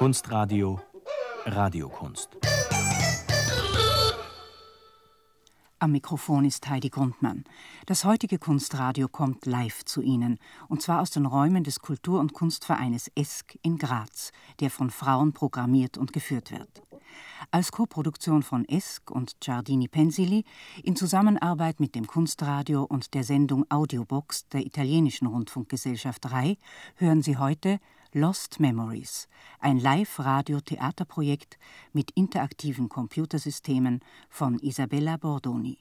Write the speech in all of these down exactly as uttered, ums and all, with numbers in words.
Kunstradio Radiokunst. Am Mikrofon ist Heidi Grundmann. Das heutige Kunstradio kommt live zu Ihnen, und zwar aus den Räumen des Kultur- und Kunstvereines E S C in Graz, der von Frauen programmiert und geführt wird. Als Koproduktion von E S C und Giardini Pensili in Zusammenarbeit mit dem Kunstradio und der Sendung Audiobox der italienischen Rundfunkgesellschaft RAI hören Sie heute Lost Memories, ein Live-Radio-Theaterprojekt mit interaktiven Computersystemen von Isabella Bordoni.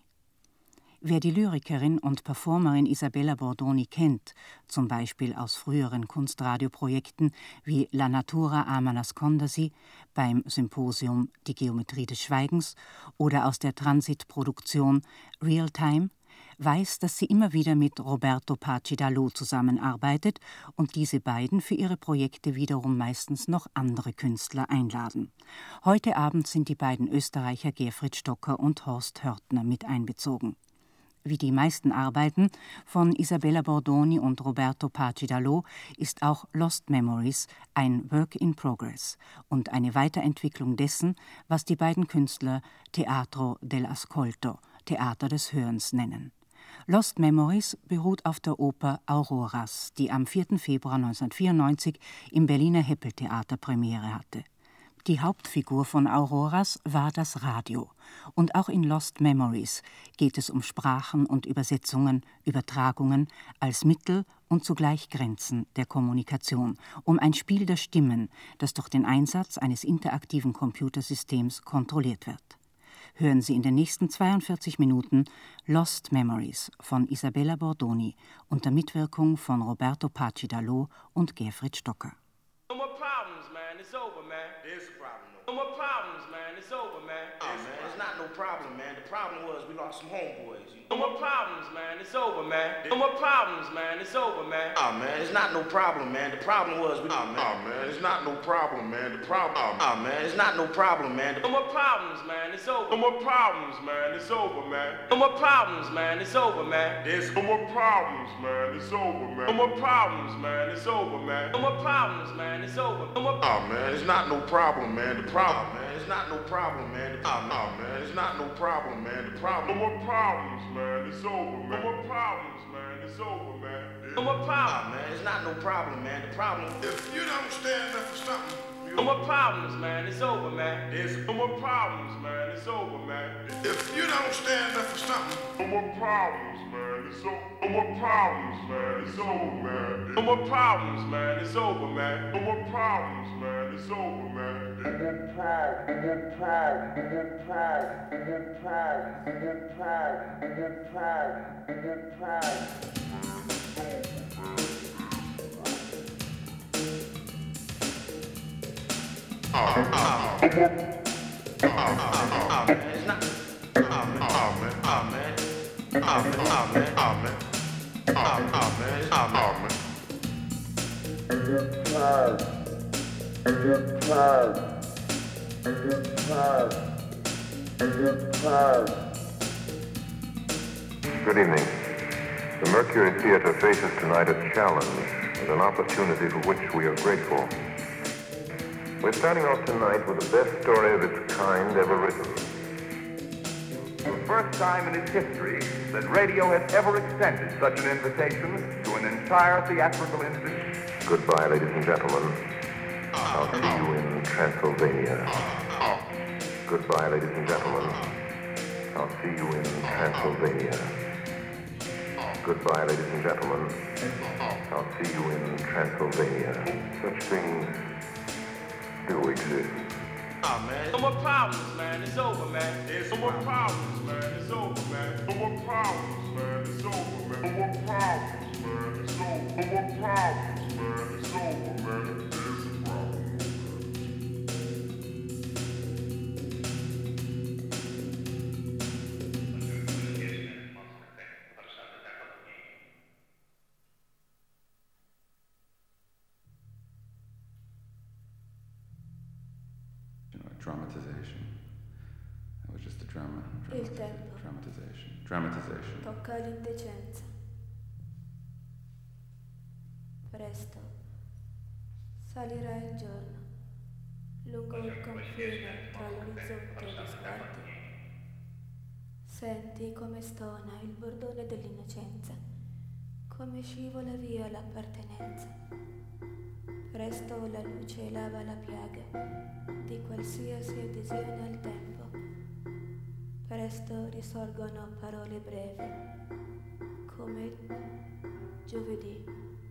Wer die Lyrikerin und Performerin Isabella Bordoni kennt, zum Beispiel aus früheren Kunstradioprojekten wie La Natura ama nascondersi beim Symposium Die Geometrie des Schweigens oder aus der Transitproduktion Real Time, weiß, dass sie immer wieder mit Roberto Paci-Dallò zusammenarbeitet und diese beiden für ihre Projekte wiederum meistens noch andere Künstler einladen. Heute Abend sind die beiden Österreicher Gerfried Stocker und Horst Hörtner mit einbezogen. Wie die meisten Arbeiten von Isabella Bordoni und Roberto Paci-Dallò ist auch Lost Memories ein Work in Progress und eine Weiterentwicklung dessen, was die beiden Künstler Teatro dell'Ascolto, Theater des Hörens, nennen. Lost Memories beruht auf der Oper Auroras, die am vierten Februar neunzehnhundertvierundneunzig im Berliner Heppel-Theater Premiere hatte. Die Hauptfigur von Auroras war das Radio. Und auch in Lost Memories geht es um Sprachen und Übersetzungen, Übertragungen als Mittel und zugleich Grenzen der Kommunikation, um ein Spiel der Stimmen, das durch den Einsatz eines interaktiven Computersystems kontrolliert wird. Hören Sie in den nächsten zweiundvierzig Minuten Lost Memories von Isabella Bordoni unter Mitwirkung von Roberto Paci-Dallò und Gerfried Stocker. No more problems, man. It's over, man. There's a problem, though. No more problems, man. It's over, man. Oh, man, it's not no problem, man. The problem was we lost some homeboys. You know? No more problems, man. It's over, man. No more problems, man. It's over, man. Oh, man, it's not no problem, man. The problem was we... Oh, man. Oh, man, it's not no problem, man. The problem... Oh, man, it's not no problem, man. The... No more problems, man. It's over. No more problems, man. It's over, man. No more problems, man. It's over, man. There's no more problems, man. It's over, man. No more problems, man. It's over, man. No more problems, man. It's over. No more... Oh, man, it's not no problem, man. The problem, man. It's not no problem, man. The... Oh, no, man. It's not no problem, man. The problem... No more problems, man. It's over, man. No more problems, man. It's over, man. No more problems. Oh, man. It's not no problem, man. The problem... If you don't stand up for something... No more problems, man. It's over, man. There's no more problems, man. It's over, man. If you don't stand up for something... No more problems, man. It's over. No more problems, man. It's over, man. No more problems, man. It's over, man. No more problems, man. It's over, man. No more problems. No more problems. No more problems. No more problems. No more problems. No more problems. No more problems. Oh, oh, oh. Oh, man. Oh, oh, man. It's not. Oh, man. Oh, man. Oh, man. Oh, man. Oh, man. Oh, man. Oh, oh, man. Oh, man. And you're proud. And you're proud. And you're proud. And you're proud. Good evening. The Mercury Theatre faces tonight a challenge and an opportunity for which we are grateful. We're starting off tonight with the best story of its kind ever written. For the first time in its history that radio has ever extended such an invitation to an entire theatrical institution. Goodbye, ladies and gentlemen. I'll see you in Transylvania. Goodbye, ladies and gentlemen. I'll see you in Transylvania. Goodbye, ladies and gentlemen. I'll see you in Transylvania. Such things do exist. Oh, man. No more problems, man. It's over, man. There's no more problems, man. It's over, man. No more problems, man. It's over, man. No more problems, man. It's over. No more problems, man. It's over, man. There's a problem. Dramatization. That was just a drama. Il tempo. Dramatization. Dramatization. Tocca l'indecenza. Presto salirà il giorno. lungo il confine tra l'orizzonte e gli sguardi. Senti come stona il bordone dell'innocenza, come scivola via l'appartenenza. Presto la luce lava la piaga di qualsiasi adesione al tempo. Presto risorgono parole brevi, come giovedì.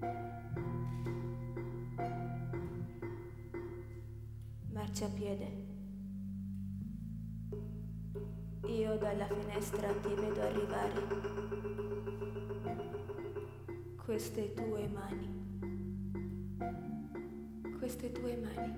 Marciapiede. Io dalla finestra ti vedo arrivare. Queste tue mani. Queste tue mani.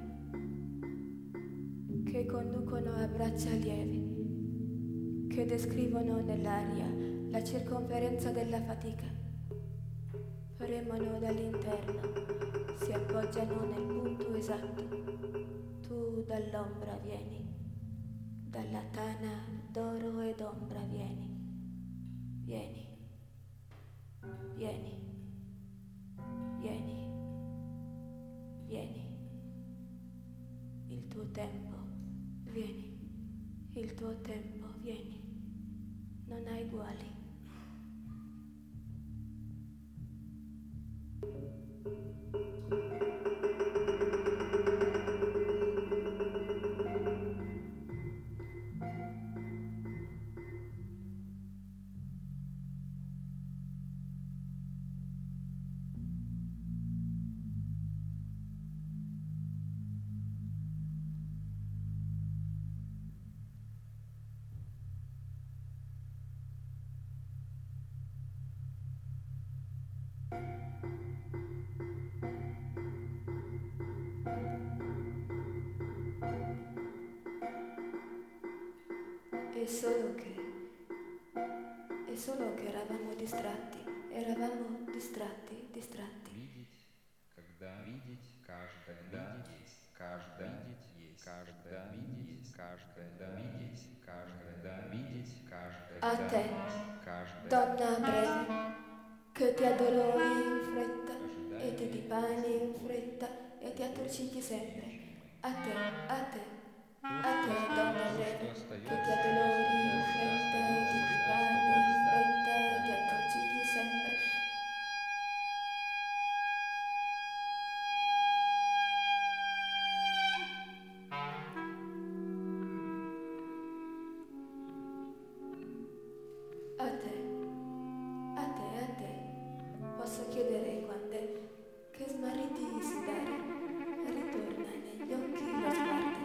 Che conducono a braccia lievi. Che descrivono nell'aria la circonferenza della fatica. Premono dall'interno. Si appoggiano nel punto esatto. Tu dall'ombra vieni. Dalla tana d'oro ed ombra vieni, vieni, vieni, vieni, vieni. Il tuo tempo, vieni, il tuo tempo, vieni, non hai uguali. È solo che, è solo che eravamo distratti, eravamo distratti, distratti. Видеть, когда видеть, каждое видеть, каждое видеть, каждое видеть, каждое видеть, каждое видеть, каждое A te, каждое donna breve, che ti addolori in fretta e ti dipani in fretta e ti attorcigli sempre. A te, a te, a te, donna breve, che ti addolori in fretta e ti dipani in fretta e ti attorcigli sempre. A te, a te, a te, posso chiedere quando è che smarriti si dare, ritorna negli occhi lo sguardo.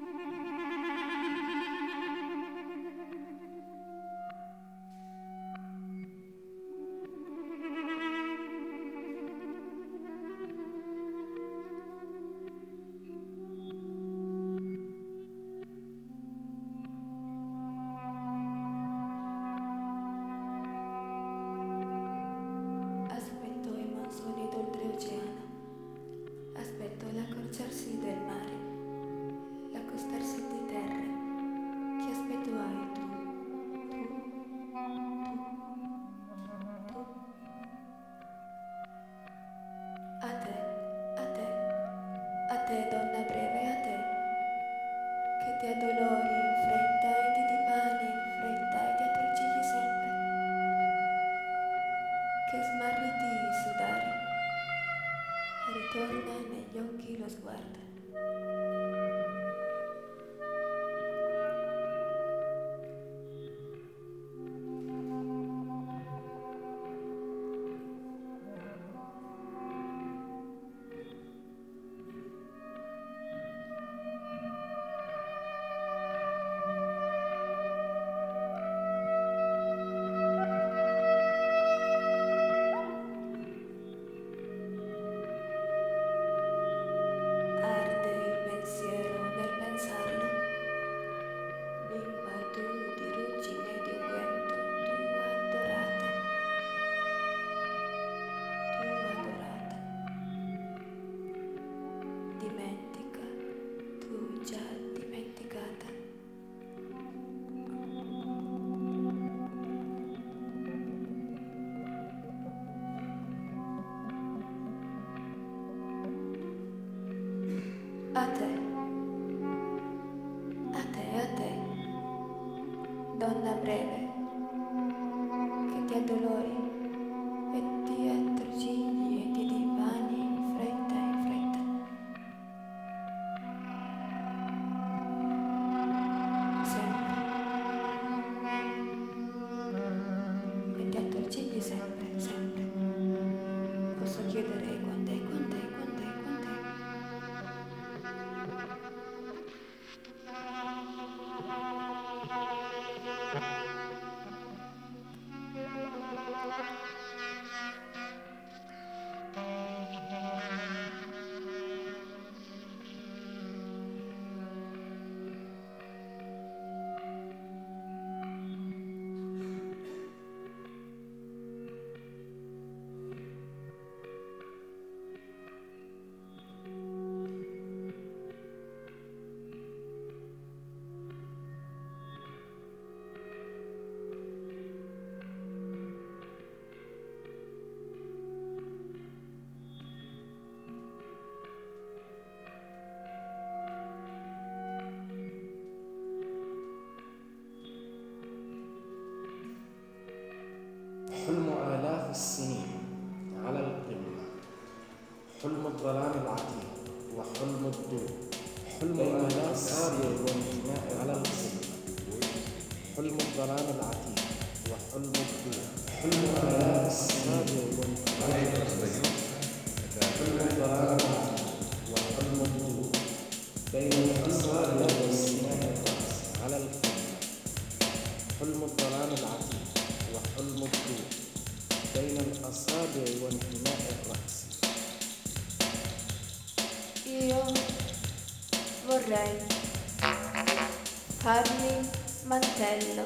Aspetto i monsoni d'oltreoceano, aspetto l'accorciarsi del mare, l'accostarsi di terre. Che aspetto hai tu? Tu? Tu? Tu? A te, a te, a te, donna breve, a te, che ti addolori in fretta e ti dipani in fretta e ti attorcigli sempre. Che smarriti sudare, ritorna negli occhi lo sguardo. Arde il donna breve, che ti addolori e ti attrocigli e ti divani in fretta, in fretta. Sempre. E ti attrocigli sempre, sempre. Posso chiedere quant'è, quant'è, quant'è, quant'è. حلم آلاف السنين على القمة، حلم الظلام العتيق وحلم الضوء، حلم آلاف السنين والانتماء على القمة، حلم الظلام العتيق وحلم الضوء، حلم آلاف السنين والانتماء على القمة، حلم الظلام العتيق وحلم الضوء، بين الأصابع والسنان الرأس على القمة، حلم الظلام العتيق وحلم الضوء بين الأصابع وانحناء الرأس. Io vorrei farmi mantello,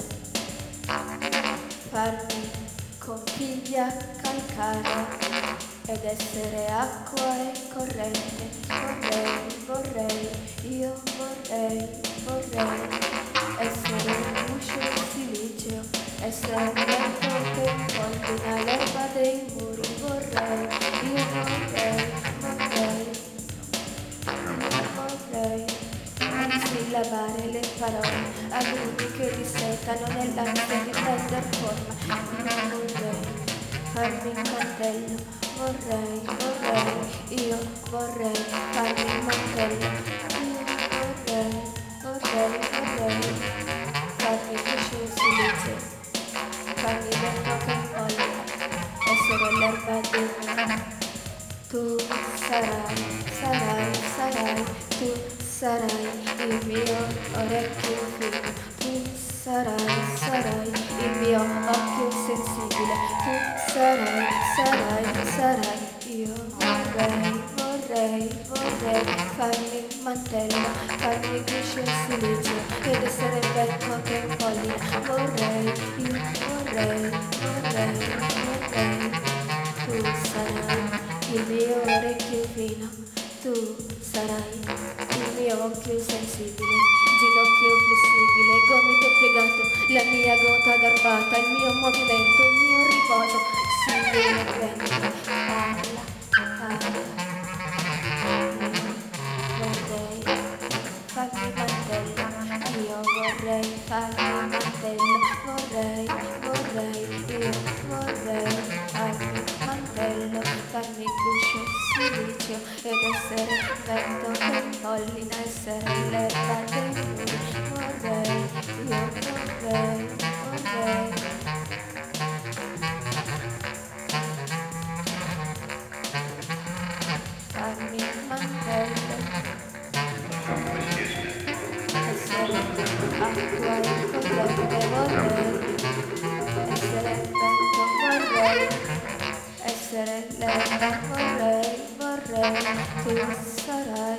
farmi conchiglia calcarea ed essere acqua e corrente. Vorrei, vorrei, io vorrei, vorrei essere un uscio siliceo, essere un vento che incolpina l'erba dei muri. Vorrei, io vorrei, vorrei, io vorrei sillabare le parole a gruppi che dissetano nell'ansia di prender forma. Io vorrei farmi un mantello, vorrei, vorrei, io vorrei farmi un mantello. Io vorrei, vorrei, vorrei farmi uscire il silizio, farmi vento che incolla, essere l'erba dei muri. Tu sarai, sarai, sarai, tu sarai il mio orecchio fino, tu sarai, sarai il mio occhio sensibile, tu sarai, sarai, sarai, io vorrei, vorrei, vorrei farmi il mantello, farmi crescere il silizio ed essere il vento che impollina. Vorrei, io vorrei, vorrei, vorrei, tu sarai il mio orecchio fino, tu sarai il mio occhio sensibile, ginocchio flessibile, gomito piegato, la mia gota garbata, il mio movimento, il mio riposo. Sì, il vento parla, parla. Vorrei farmi mantello, io vorrei farmi mantello, vorrei, vorrei, io vorrei farmi mantello, farmi guscio silicio ed essere vento che impollina, essere l'erba dei muri. Vorrei, io vorrei, vorrei. Farmi mantello, essere acqua e corrente. Vorrei essere vento, vorrei essere l'erba, vorrei, vorrei, tu sarai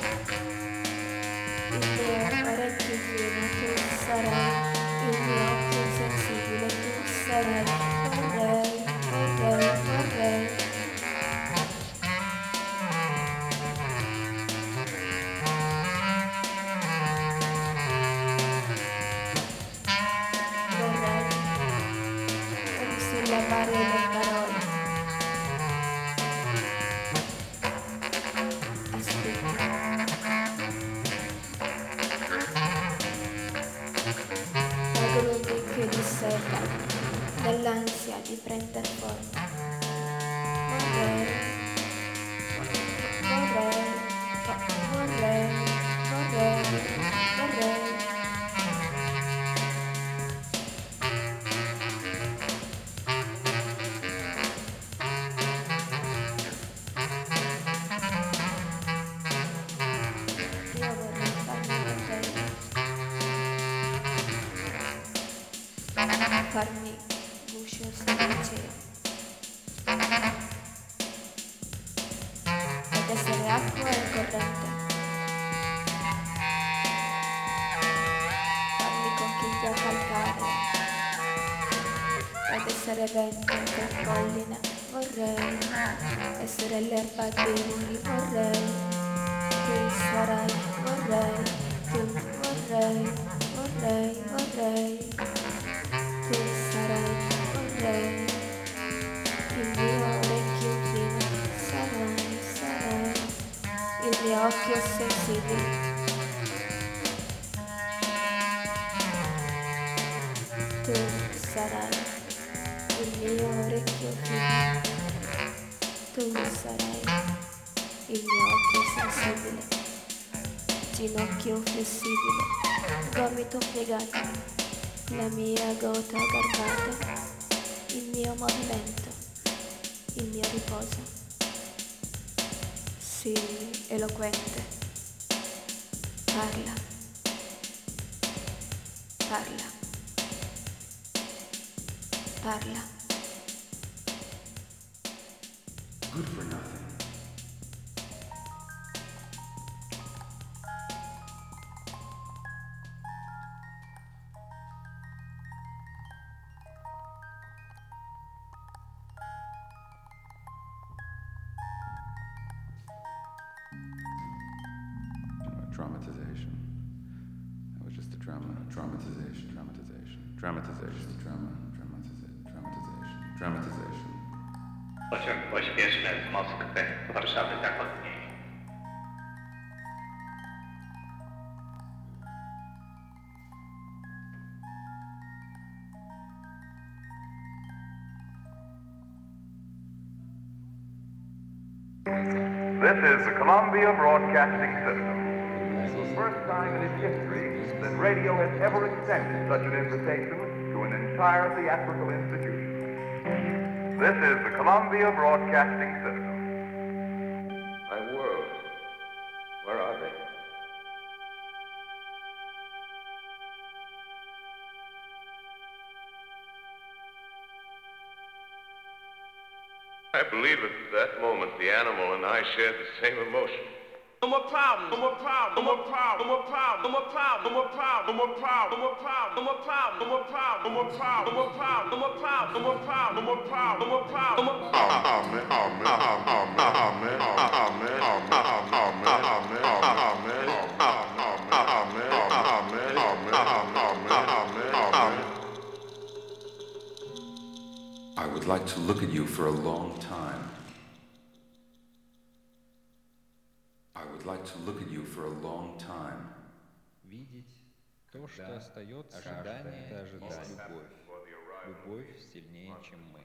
il mio orecchio fino, tu sarai il mio occhio sensibile, tu sarai, vorrei, vorrei, vorrei. Vorrei sillabare le parole. Aspetta. l'ansia di prender forma. Vorrei, vorrei, vorrei, vorrei, vorrei. Farmi guscio sediceo ed essere acqua e corrente, farmi conchiglia calcarea ed essere vento che collina. Vorrei essere l'erba dei lunghi, vorrei tu sarai, vorrei tu, vorrei, vorrei, vorrei tu sarai, vorrei il mio orecchio fino, sarai, sarai il mio occhio sensibile. Tu sarai il mio orecchio fino, tu sarai il mio occhio sensibile, ginocchio flessibile, gomito piegato, la mia gota garbata, il mio movimento, il mio riposo. Sii eloquente, parla, parla, parla. Good for nothing. Dramatization. That was just a drama. Dramatization. Dramatization. Dramatization. Drama. Dramatization. Dramatization. Dramatization. Очень успешный мозг в Варшаве заходней. This is the Columbia Broadcasting System. It's the first time in its history that radio has ever extended such an invitation to an entire theatrical institution. This is the Columbia Broadcasting System. My world, where are they? I believe at that moment the animal and I shared the same emotion. No more problems, no more problems, no more problems, no more problems, no more problems, no more problems, no more problems, no more problems, no more problems, no more problems, no more problems, no more problems, no more problems, no more problems, no more problems, no more problems, no more problems. Amen, amen, amen, amen, amen, amen, amen, amen, I would like to look at you for a long time. I would like to look at you for a long time. Видеть то, что остается, ожидание, это ожидание, любовь. Любовь сильнее, чем мы.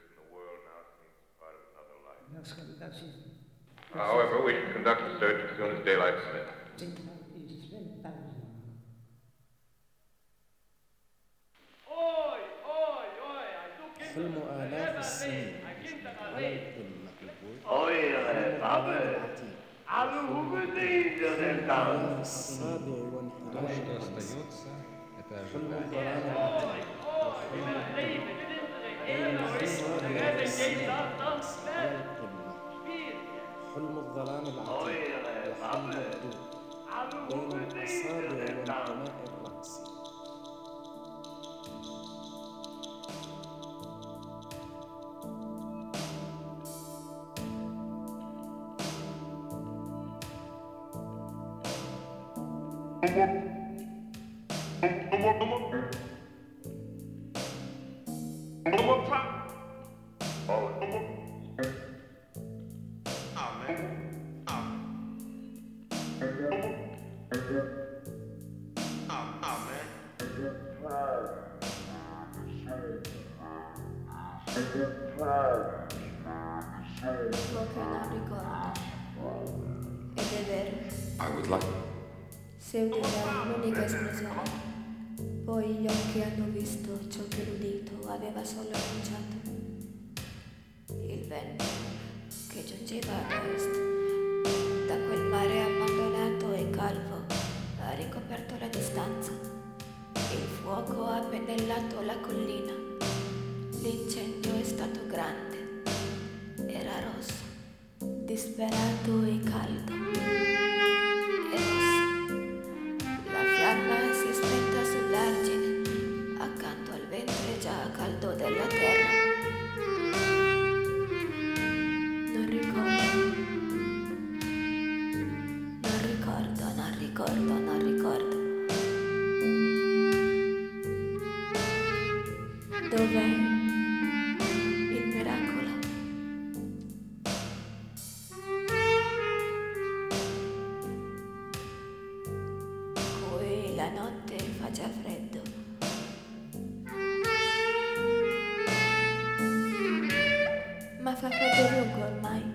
However, we should conduct the search as soon as daylight permits. حلم آلاف السنين على القمة Oye, papi, السابع То, وانحراف что الرأس остается, это حلم ожидание. الظلام العتيق وحلم الضوء بين السابع والسنين على القمة حلم الظلام العتيق وحلم الضوء بين الأصابع وانحناء الرأس che non ricordo. Ed è vero. I would like. Se udirà l'unica esplosione, poi gli occhi hanno visto ciò che l'udito aveva solo annunciato. Il vento che giungeva ad est, da quel mare abbandonato e calvo, ha ricoperto la distanza. Il fuoco ha pennellato la collina. L'incendio è stato grande. Era rosso, disperato e caldo. È rosso. La fiamma si è spenta sull'argine, accanto al ventre già caldo della terra. Non ricordo. Non ricordo, non ricordo, non ricordo. Dov'è il miracolo? Qui la notte fa già freddo. Ma fa freddo ovunque ormai.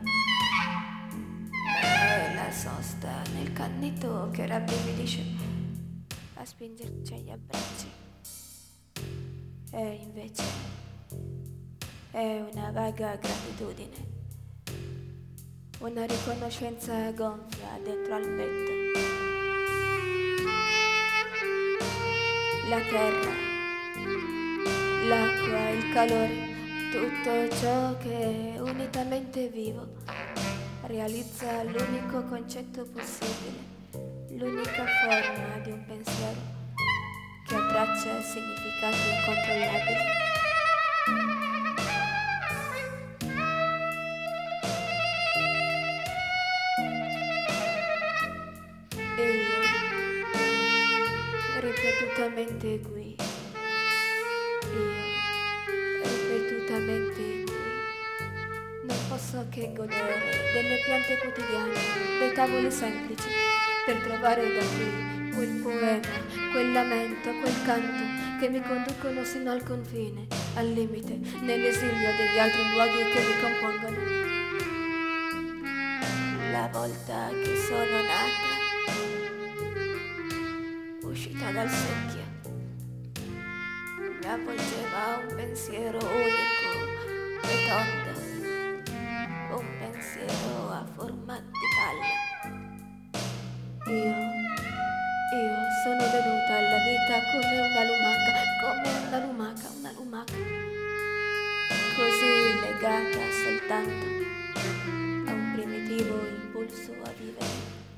È la sosta nel cannito che rabbrividisce a spingerci agli abbracci. E invece è una vaga gratitudine, una riconoscenza gonfia dentro al petto. La terra, l'acqua, il calore, tutto ciò che è unitamente vivo realizza l'unico concetto possibile, l'unica forma di un pensiero che abbraccia significati incontrollabili. E io, ripetutamente qui, io, ripetutamente qui, non posso che godere delle piante quotidiane, dei tavoli semplici, per trovare da qui quel poema, quel lamento, quel canto che mi conducono sino al confine, al limite, nell'esilio degli altri luoghi che mi compongono. La volta che sono nata, uscita dal secchio, mi avvolgeva un pensiero unico e tondo, un pensiero a forma di palla. Io Io sono venuta alla vita come una lumaca, come una lumaca, una lumaca, così legata soltanto a un primitivo impulso a vivere.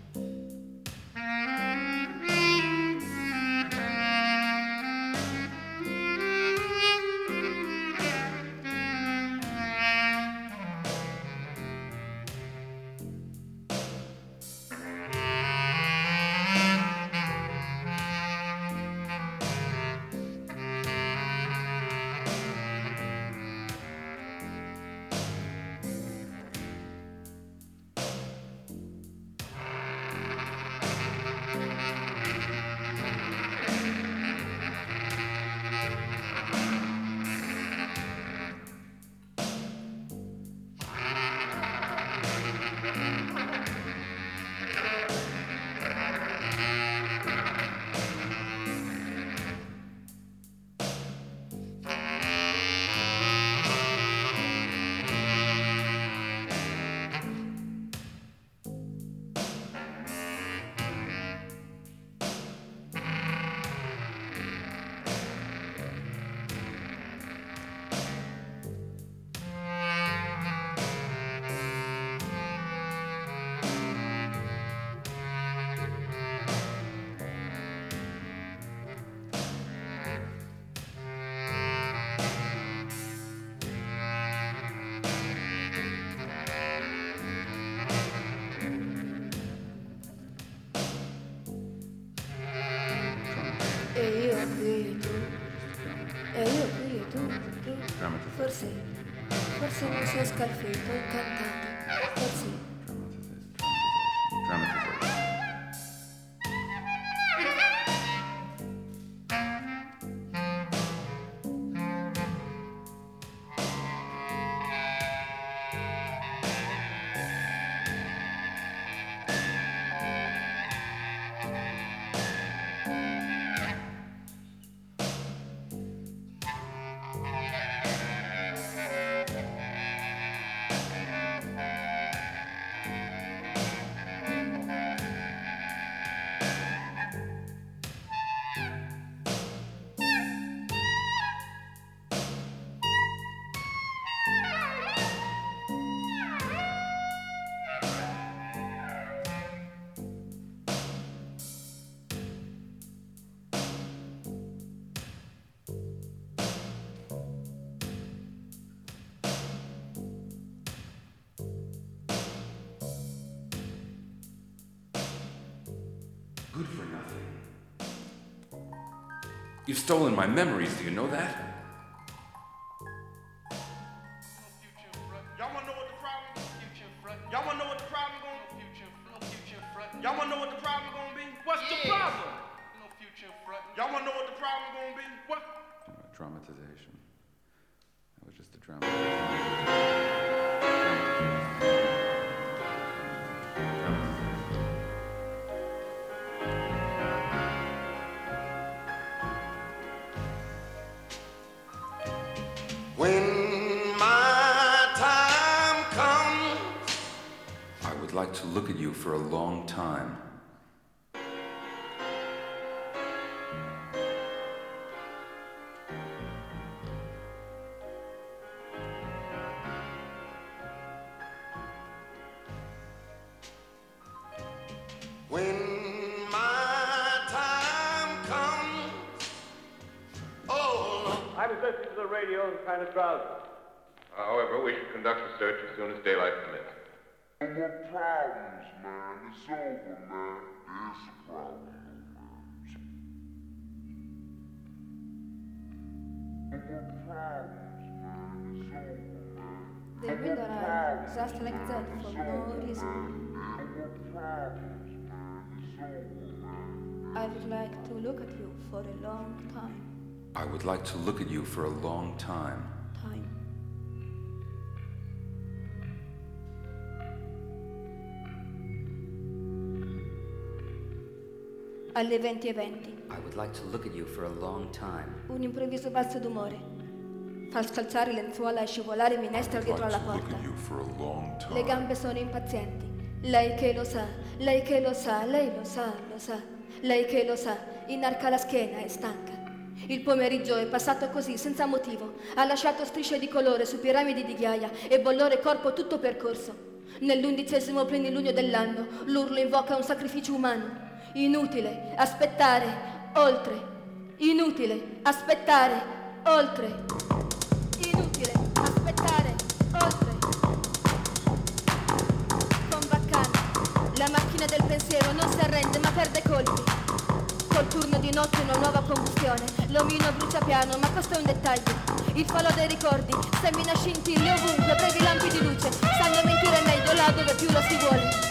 Forse, forse non si è scalfito, incantato, forse. good for nothing. You've stolen my memories, do you know that? Y'all wanna know what the problem is? Y'all wanna know what the problem gonna be? Y'all wanna know what the problem gonna be? What's the problem? No future front. Y'all wanna know what the problem gonna be? What? Dramatization. That was just a dramatization. When my time comes, I would like to look at you for a long time. when my time comes, oh. I was listening to the radio and kind of drowsy. However, we should conduct the search as soon as daylight permits. No more problems, man. It's over, man. There's a problem. No more problems, man. It's over, man. They will arrive just like that for no reason. No more problems, man. It's over, man. I would like to look at you for a long time. I would like to look at you for a long time. Time. Alle venti e venti. I would like to look at you for a long time. Un improvviso balzo d'umore. Fa scalzare lenzuola e scivolare minestra dietro alla porta. Le gambe sono impazienti. Lei che lo sa, lei che lo sa, lei lo sa, lo sa. Lei che lo sa, inarca la schiena e stanca. Il pomeriggio è passato così, senza motivo. Ha lasciato strisce di colore su piramidi di ghiaia e bollore corpo tutto percorso. Nell'undicesimo plenilunio dell'anno, l'urlo invoca un sacrificio umano. Inutile aspettare oltre. Inutile aspettare oltre. Inutile aspettare oltre. Con Baccano, la macchina del pensiero non si arrende ma perde colpi. Col turno di notte una nuova combustione. L'omino brucia piano, ma questo è un dettaglio. Il falò dei ricordi semina scintille ovunque, brevi lampi di luce. Sanno mentire meglio là dove più lo si vuole.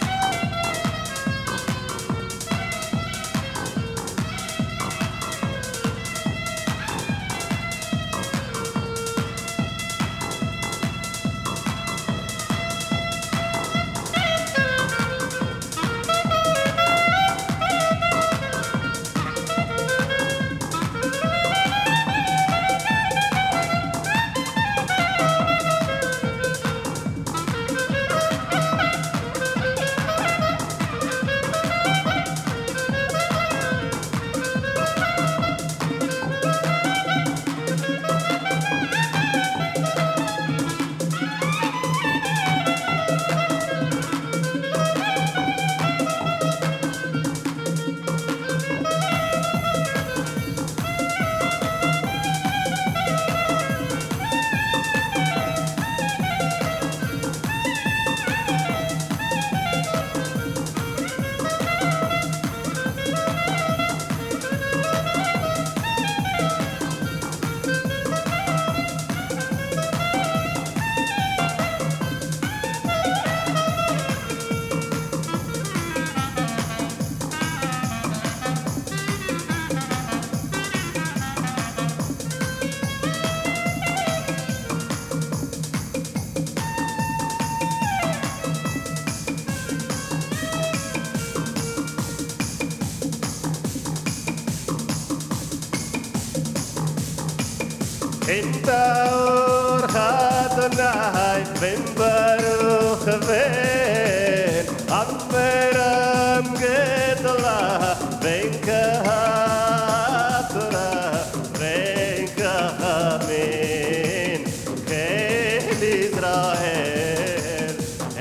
Intaur Adonai ben baruch ben Ameram gedolah ben kahatora ben kahamin Kel Israel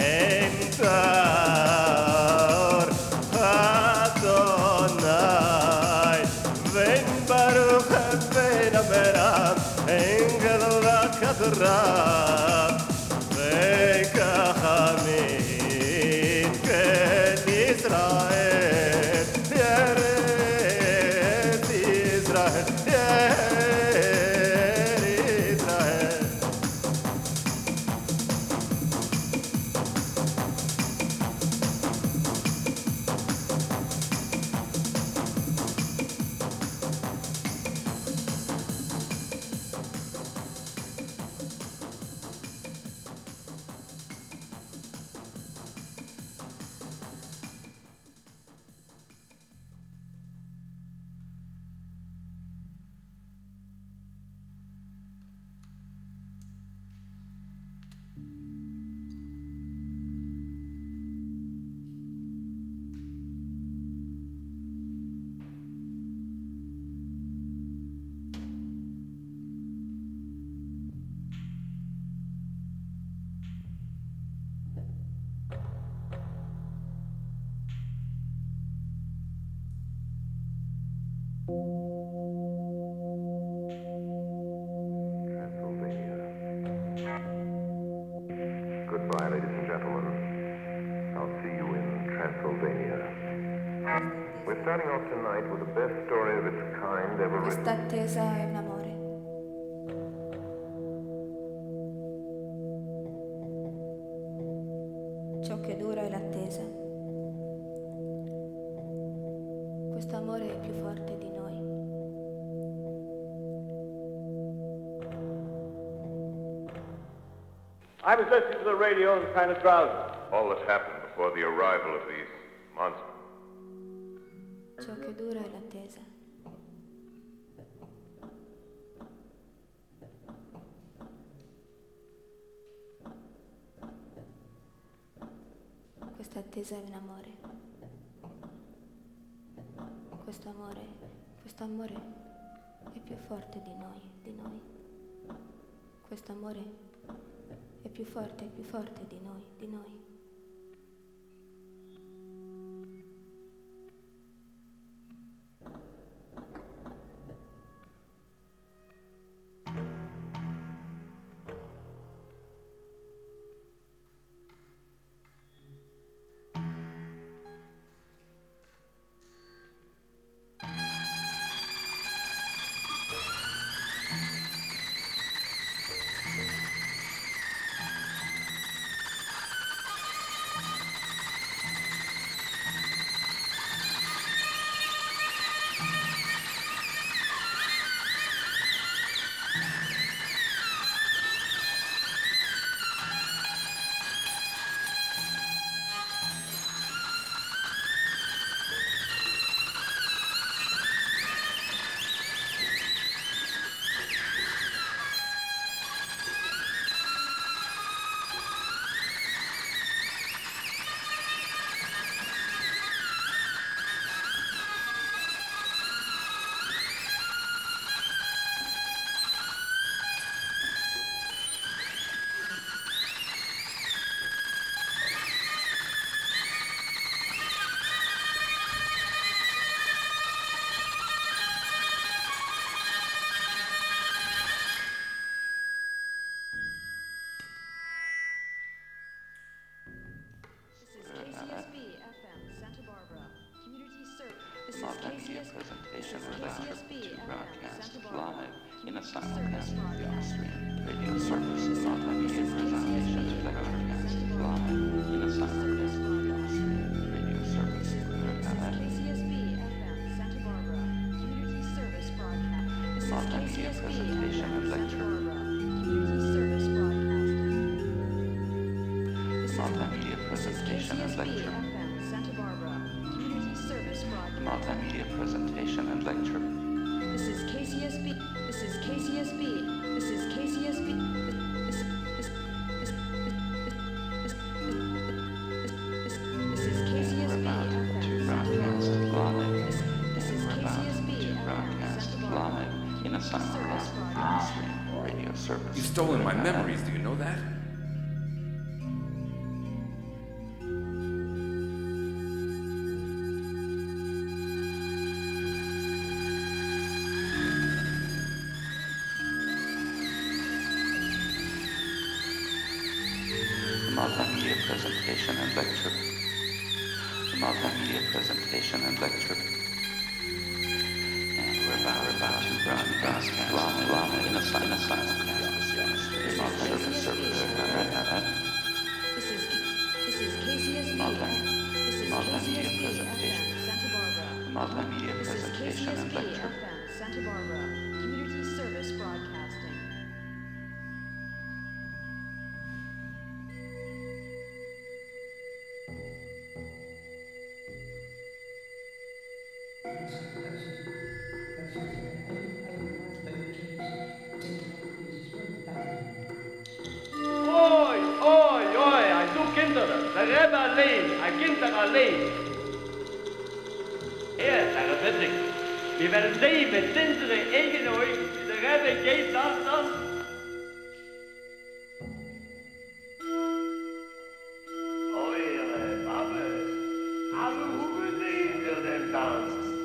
Intaur Adonai ben baruch ben Ameram Engel Kadrab Vekachamit Ken Israel Goodbye, ladies and gentlemen. I'll see you in Transylvania. We're starting off tonight with the best story of its kind ever written. Questa attesa è un amore. Ciò che dura è l'attesa. Questo amore è più forte di noi. I was listening to the radio and kind of drowsy. All that happened before the arrival of these monsters. Ciò che dura è l'attesa. Questa attesa è un amore. Questo amore, questo amore è più forte di noi, di noi. Questo amore è più forte, più forte di noi, di noi. Multimedia presentation allowed to broadcast live in a simulcast of the Austrian radio service. Multimedia presentation is broadcast live in a simulcast of the Austrian radio service. Multimedia presentation and lecture. Multimedia presentation and lecture. Multimedia presentation and lecture. This is K C S B. This is K C S B. This is K C S B. This is this this this this this is K C S B. To broadcast live. This is K C S B. To broadcast live in a simulcast of the Austrian radio service. You've stolen my memories. Do you know that? Multimedia presentation and lecture. Multimedia presentation and lecture. And we're about, about Multimedia presentation and lecture. Santa Barbara, Community Service Broadcasting. Oi, oi, oi, hij zoekt kinderen. Ze hebben alleen, hij kinderen alleen. Ja, dat weet ik. Die werden zeven kinderen ingenooi. Ze hebben geen dan. Oi, papa. Alle hoeven deze den dan.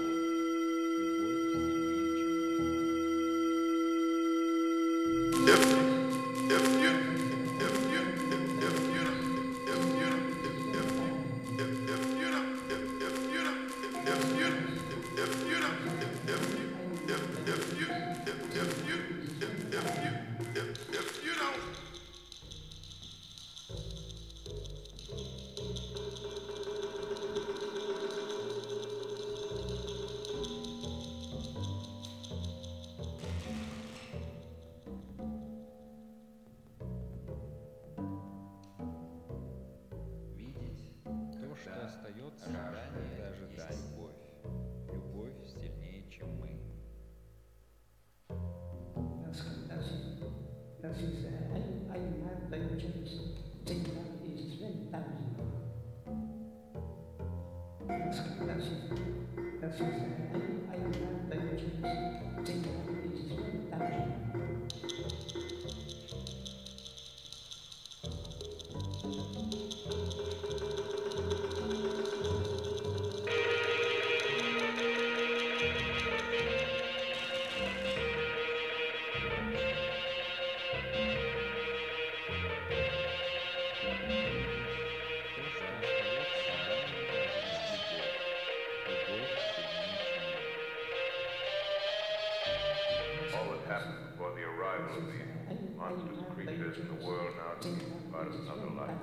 In the world now to be part of another life.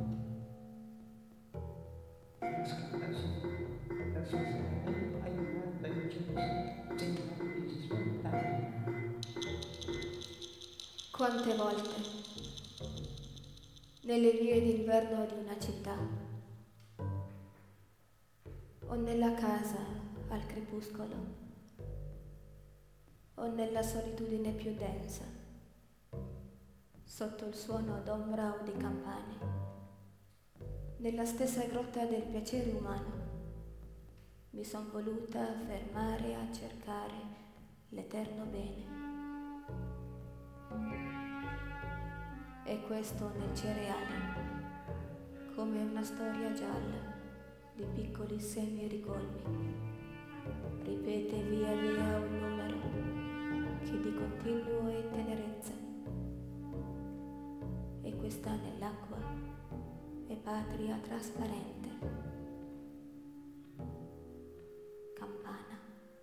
Quante volte nelle vie d'inverno di una città o nella casa al crepuscolo o nella solitudine più densa, sotto il suono d'ombra o di campane, nella stessa grotta del piacere umano, mi son voluta fermare a cercare l'eterno bene. E questo nel cereale, come una storia gialla di piccoli semi ricolmi, ripete via via un numero che di continuo è tenerezza. E questa nell'acqua è patria trasparente. Campana.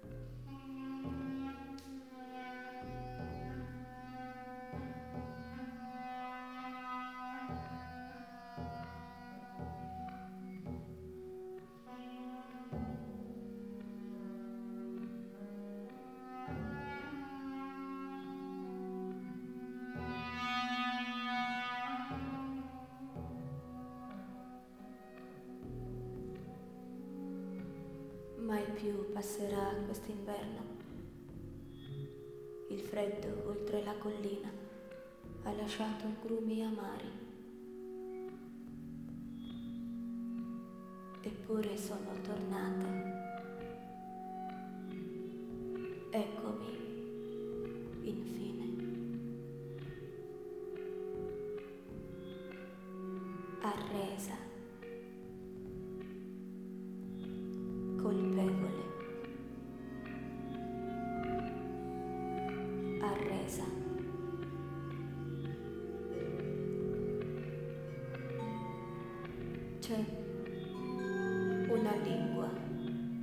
Mai più passerà quest'inverno. Il freddo oltre la collina ha lasciato grumi amari. Eppure sono tornata. Eccomi, infine. Arresa. Colpevole, arresa. C'è una lingua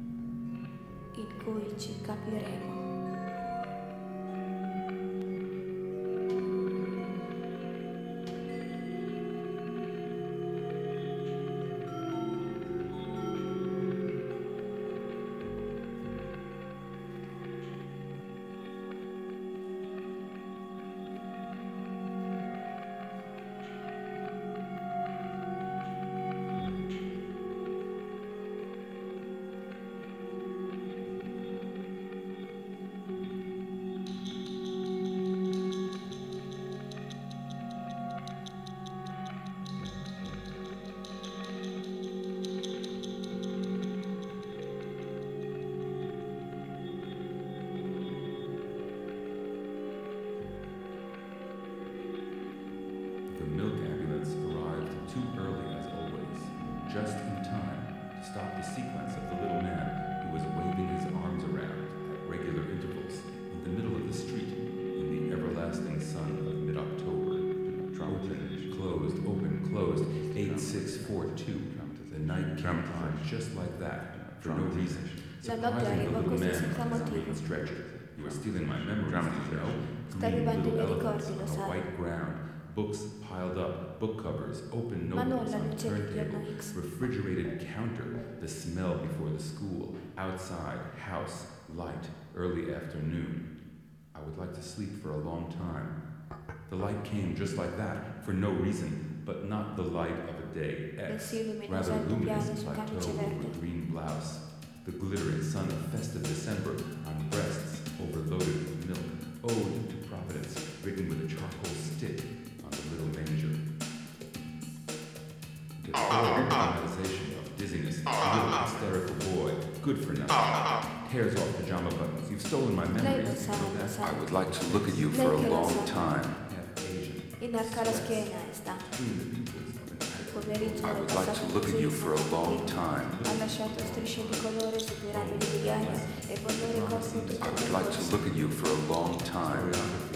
in cui ci capiremo. just in time to stop the sequence of the little man who was waving his arms around at regular intervals in the middle of the street in the everlasting sun of mid-October. Open, closed, open, closed, eight six four two. The night came on just like that, for no reason. Surprising the little man on his stretcher. You were stealing my memories, you know. Green little elephants on a white ground. Books piled up, book covers, open notebooks on the turntable, refrigerated counter, the smell before the school, outside, house, light, early afternoon. I would like to sleep for a long time. The light came just like that, for no reason, but not the light of a day X, rather luminous plateau over green blouse, the glittering sun of festive December on breasts overloaded with milk, ode to Providence, written with a charcoal stick on the little manger. Deplorable realization of dizziness, a little hysterical boy, good for nothing. Tears off pajama buttons. You've stolen my memories. I would like to look at you for a long time. Inarca la schiena e sta. I would like to look at you for a long time. Ha lasciato strisce di colore su due rami di ligagna e polvere corpo tutto. I would like to look at you for a long time.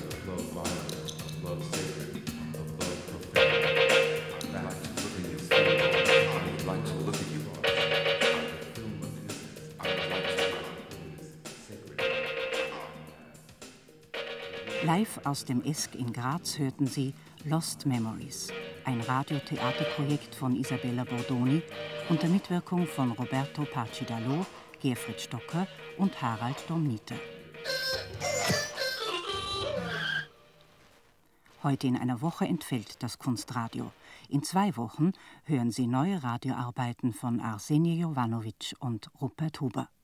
Live aus dem Esk in Graz hörten Sie Lost Memories, ein Radiotheaterprojekt von Isabella Bordoni unter Mitwirkung von Roberto Pacidalo, Gerfried Stocker und Harald Domniter. Heute in einer Woche entfällt das Kunstradio. In zwei Wochen hören Sie neue Radioarbeiten von Arseni Jovanovic und Rupert Huber.